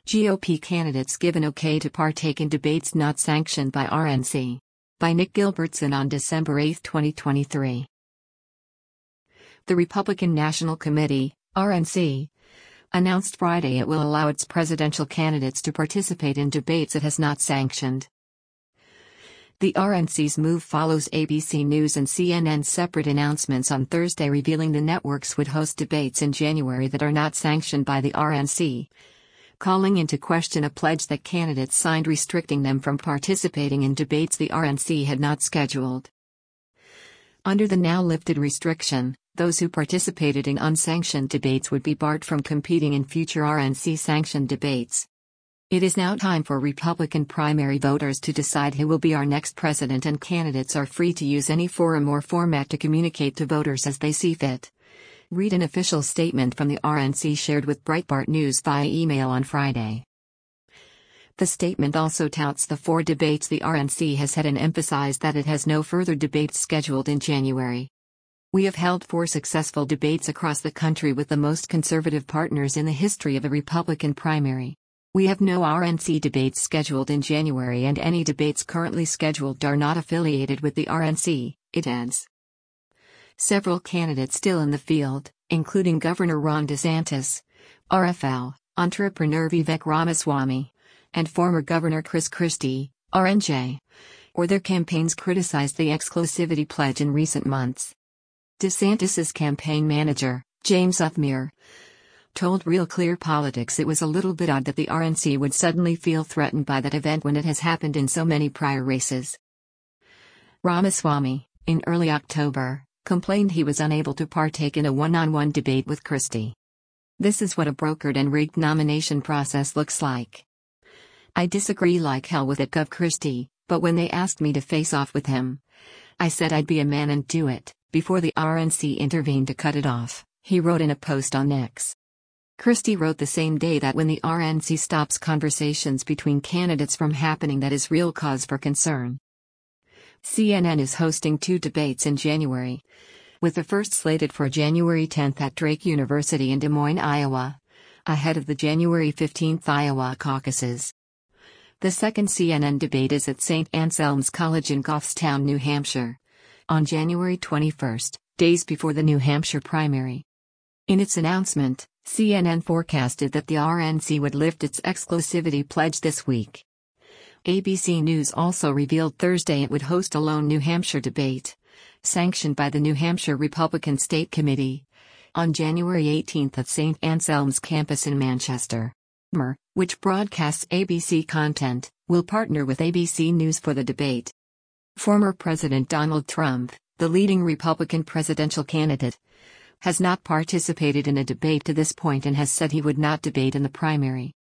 GOP candidates give an okay to partake in debates not sanctioned by RNC. By Nick Gilbertson on December 8, 2023. The Republican National Committee, RNC, announced Friday it will allow its presidential candidates to participate in debates it has not sanctioned. The RNC's move follows ABC News and CNN's separate announcements on Thursday revealing the networks would host debates in January that are not sanctioned by the RNC, calling into question a pledge that candidates signed restricting them from participating in debates the RNC had not scheduled. Under the now lifted restriction, those who participated in unsanctioned debates would be barred from competing in future RNC-sanctioned debates. It is now time for Republican primary voters to decide who will be our next president, and candidates are free to use any forum or format to communicate to voters as they see fit. Read an official statement from the RNC shared with Breitbart News via email on Friday. The statement also touts the 4 debates the RNC has had and emphasized that it has no further debates scheduled in January. We have held 4 successful debates across the country with the most conservative partners in the history of a Republican primary. We have no RNC debates scheduled in January, and any debates currently scheduled are not affiliated with the RNC, it adds. Several candidates still in the field, including Governor Ron DeSantis, RFL, entrepreneur Vivek Ramaswamy, and former Governor Chris Christie, RNJ, or their campaigns criticized the exclusivity pledge in recent months. DeSantis's campaign manager, James Uthmere, told Real Clear Politics it was a little bit odd that the RNC would suddenly feel threatened by that event when it has happened in so many prior races. Ramaswamy, in early October, complained he was unable to partake in a one-on-one debate with Christie. This is what a brokered and rigged nomination process looks like. I disagree like hell with it, Gov Christie, but when they asked me to face off with him, I said I'd be a man and do it, before the RNC intervened to cut it off, he wrote in a post on X. Christie wrote the same day that when the RNC stops conversations between candidates from happening, that is real cause for concern. CNN is hosting 2 debates in January, with the first slated for January 10th at Drake University in Des Moines, Iowa, ahead of the January 15th Iowa caucuses. The second CNN debate is at St. Anselm's College in Goffstown, New Hampshire, on January 21st, days before the New Hampshire primary. In its announcement, CNN forecasted that the RNC would lift its exclusivity pledge this week. ABC News also revealed Thursday it would host a lone New Hampshire debate, sanctioned by the New Hampshire Republican State Committee, on January 18th at St. Anselm's campus in Manchester. MER, which broadcasts ABC content, will partner with ABC News for the debate. Former President Donald Trump, the leading Republican presidential candidate, has not participated in a debate to this point and has said he would not debate in the primary.